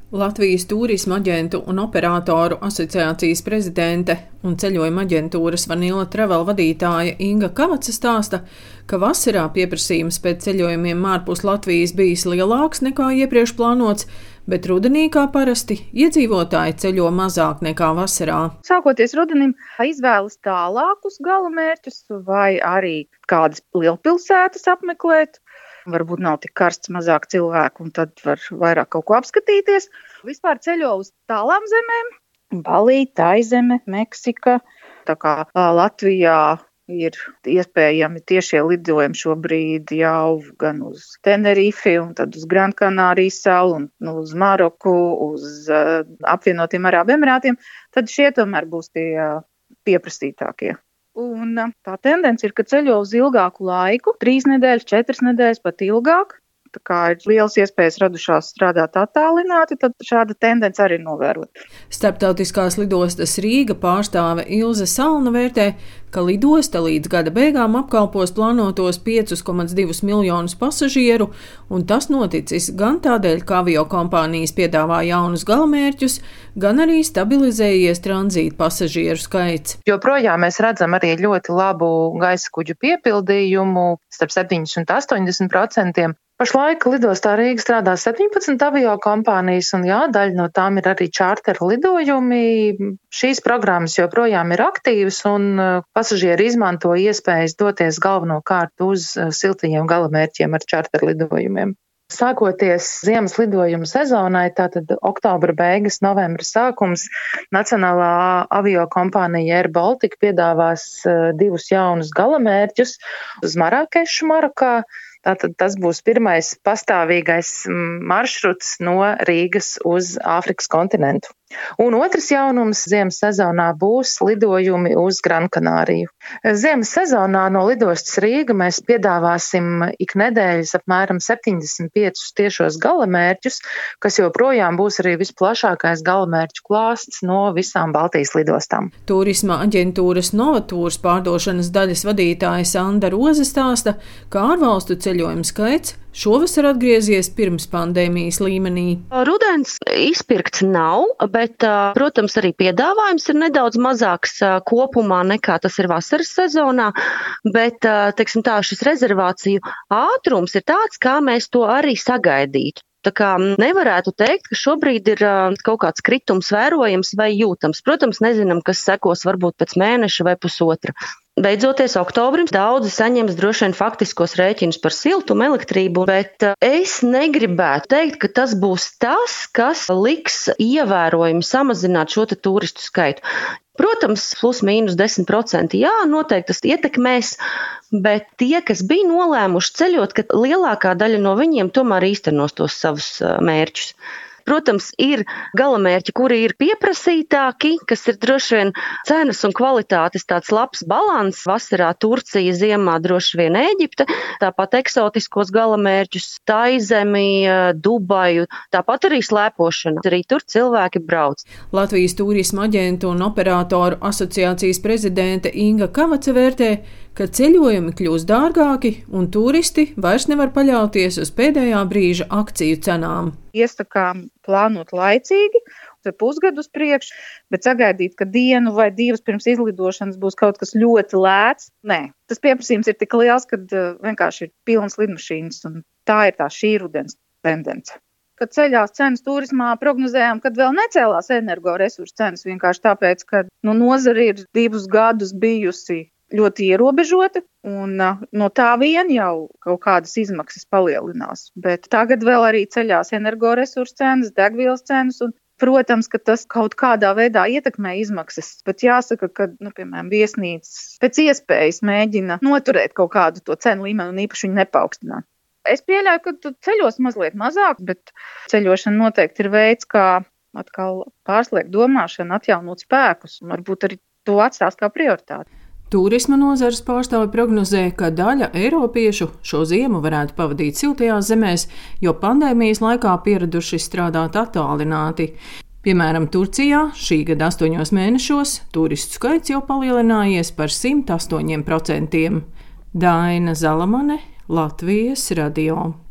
Latvijas Tūrisma aģentu un operātoru asociācijas prezidente un ceļojuma aģentūras Vanilla Travel vadītāja Inga Kavaca stāsta, ka vasarā pieprasījums pēc ceļojumiem ārpus Latvijas bijis lielāks nekā iepriekš plānots, bet rudenī, kā parasti, iedzīvotāji ceļo mazāk nekā vasarā. Sākoties rudenim, izvēlas tālākus galamērķus vai arī kādas lielpilsētas apmeklēt. Varbūt nav tik karsts, mazāk cilvēku, un tad var vairāk kaut ko apskatīties. Vispār ceļo uz tālām zemēm – Balī, Taizeme, Meksika. Tā kā Latvijā ir iespējami tiešie lidojumi šobrīd jau gan uz Tenerifi, un tad uz Gran Kanārijas salu, un uz Maroku, uz apvienotiem Arābu Emirātiem. Tad šie tomēr būs tie pieprasītākie. Un tā tendence ir, ka ceļo uz ilgāku laiku, 3 nedēļas, 4 nedēļas, pat ilgāk. Tā kā ir lielas iespējas radušās strādāt attālināti, tad šāda tendence arī novērot. Starptautiskās lidostas Rīga pārstāve Ilze Salna vērtē, ka lidosta līdz gada beigām apkalpos plānotos 5,2 miljonus pasažieru, un tas noticis gan tādēļ, ka aviokompānijas piedāvā jaunus galamērķus, gan arī stabilizējies tranzīta pasažieru skaits. Joprojām mēs redzam arī ļoti labu gaisa kuģu piepildījumu, starp 70 un 80%. Pašlaik lidostā Rīga strādā 17 aviokompānijas, un daļa no tām ir arī čārteru lidojumi. Šīs programmas joprojām ir aktīvas, un pasažieri izmanto iespējas doties galvenokārt uz siltajiem galamērķiem ar čārteru lidojumiem. Sākoties ziemas lidojumu sezonai, tātad oktobra beigas, novembra sākums, Nacionālā aviokompānija Air Baltica piedāvās 2 jaunus galamērķus uz Marakešu, Marokā. Tātad tas būs pirmais pastāvīgais maršruts no Rīgas uz Āfrikas kontinentu. Un otrs jaunums ziemas sezonā būs lidojumi uz Gran Kanāriju. Ziemas sezonā no lidostas Rīga mēs piedāvāsim ik nedēļas apmēram 75 tiešos galamērķus, kas joprojām būs arī visplašākais galamērķu klāsts no visām Baltijas lidostām. Tūrisma aģentūras Novatūras pārdošanas daļas vadītāja Sanda Roze stāsta, ka ārvalstu ceļojumu skaits šovasar atgriezies pirms pandēmijas līmenī. Rudens izpirkts nav, bet, protams, arī piedāvājums ir nedaudz mazāks kopumā nekā tas ir vasaras sezonā, bet, teiksim tā, šis rezervāciju ātrums ir tāds, kā mēs to arī sagaidītu. Tā kā nevarētu teikt, ka šobrīd ir kaut kāds kritums vērojams vai jūtams. Protams, nezinām, kas sekos varbūt pēc mēneša vai pusotra. Beidzoties oktobrim, daudzi saņems droši vien faktiskos rēķinus par siltumu, elektrību, bet es negribētu teikt, ka tas būs tas, kas liks ievērojami samazināt šo turistu skaitu. Protams, plus mīnus 10%, noteikti tas ietekmēs, bet tie, kas bija nolēmuši ceļot, ka lielākā daļa no viņiem tomēr īstenos tos savus mērķus. Protams, ir galamērķi, kuri ir pieprasītāki, kas ir droši vien cenas un kvalitātes tāds labs balans. Vasarā Turcija, ziemā droši vien Ēģipte, tāpat eksotiskos galamērķus, Taizemi, Dubaju, tāpat arī slēpošana. Arī tur cilvēki brauc. Latvijas Tūrisma aģentu un operātoru asociācijas prezidente Inga Kavaca vērtē, ka ceļojumi kļūs dārgāki un turisti vairs nevar paļauties uz pēdējā brīža akciju cenām. Iesakām plānot laicīgi, pusgadu uz priekšu, bet sagaidīt, ka dienu vai 2 pirms izlidošanas būs kaut kas ļoti lēts. Nē, tas pieprasījums ir tik liels, ka vienkārši ir pilnas lidmašīnas, un tā ir tā šī rudens tendence. Kad ceļās cenas turismā, prognozējām, kad vēl necēlās energoresursu cenas, vienkārši tāpēc, ka nozare ir 2 gadus bijusi ļoti ierobežota, un no tā vien jau kaut kādas izmaksas palielinās. Bet tagad vēl arī ceļās energoresursu cenas, degvielas cenas, un, protams, ka tas kaut kādā veidā ietekmē izmaksas. Bet jāsaka, ka, piemēram, viesnīcas pēc iespējas mēģina noturēt kaut kādu to cenu līmeni un īpaši viņu nepaukstināt. Es pieļauju, ka tu ceļos mazliet mazāk, bet ceļošana noteikti ir veids, kā atkal pārslēgt domāšanu, atjaunot spēkus, un varbūt arī to atstās kā prioritāti. Tūrisma nozares pārstāvi prognozē, ka daļa eiropiešu šo ziemu varētu pavadīt siltajās zemēs, jo pandēmijas laikā pieraduši strādāt attālināti. Piemēram, Turcijā šī gada 8 mēnešos turistu skaits jau palielinājies par 108%. Daina Zalamane, Latvijas radio.